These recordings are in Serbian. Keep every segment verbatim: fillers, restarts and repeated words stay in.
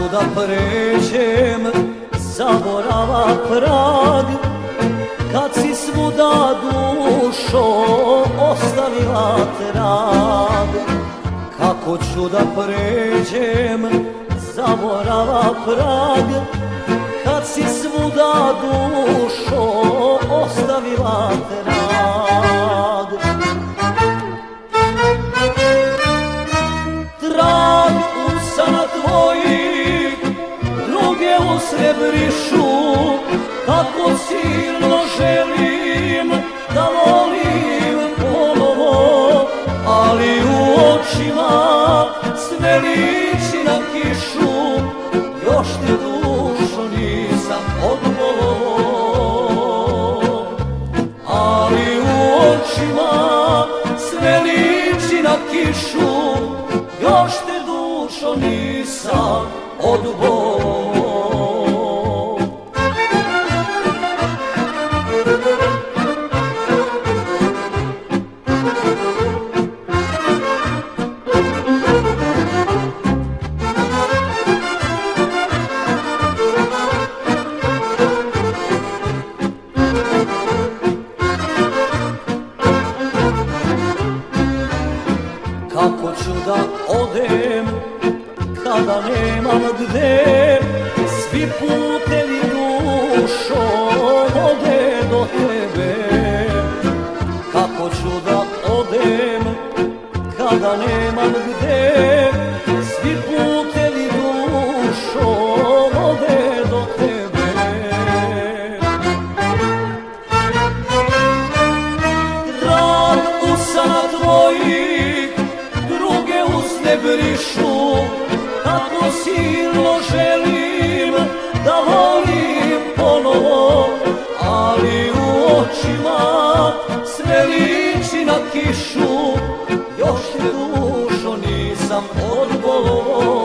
da pređem zaborava prag, kad si svuda dušo ostavila trag. Kako ću da pređem zaborava prag, kad si svuda dušo ostavila trag. Trag usana tvojih druge usrebrišu, kako silno želim da volim ponovo, ali u očima sve liči na kišu, još te dušo nisam odbolovo. Ali u očima sve liči na kišu, još te dušo nisam odbolovo. Kako ću da odem kada nemam gde, svi putevi dušo vode do tebe. Kako ću da odem kada nemam gde, svi putevi dušo vode do tebe. Trag usana tvojih druge usne brišu, kako silno želim da volim ponovo, ali u očima sve liči na kišu, još te dušo nisam odbolovo.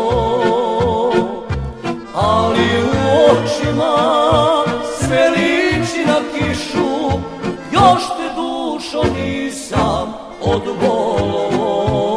Ali u očima sve liči na kišu, još te dušo nisam odbolovo.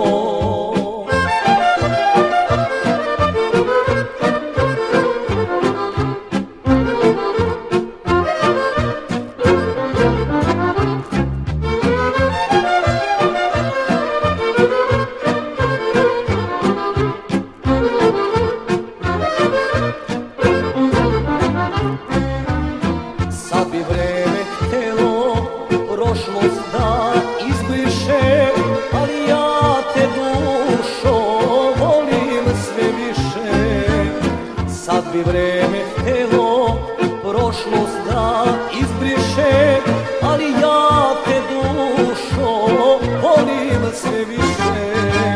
Sad bi vreme htelo prošlost da izbriše, ali ja te dušo volim sve više. Sad bi vreme htelo prošlost da izbriše, ali ja te dušo volim sve više.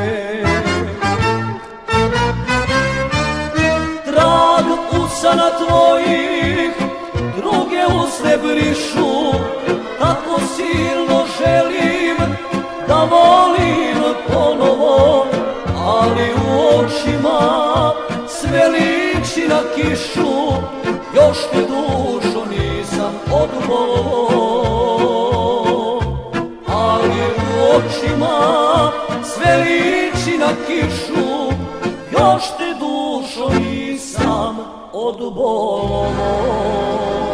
Trag usana tvojih druge usne brišu, kako silno želim da volim ponovo, ali u očima sve liči na kišu, još te dušo nisam odbolovo. Ali u očima sve liči na kišu, još te dušo nisam odbolovo.